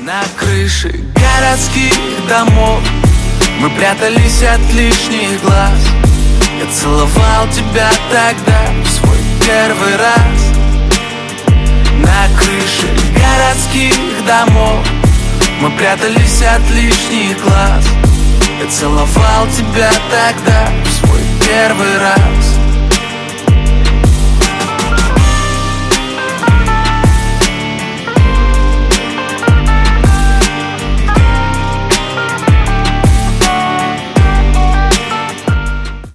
На крыше городских домов мы прятались от лишних глаз. Я целовал тебя тогда в свой первый раз. На крыше городских домов мы прятались от лишних глаз. Я целовал тебя тогда в свой первый раз.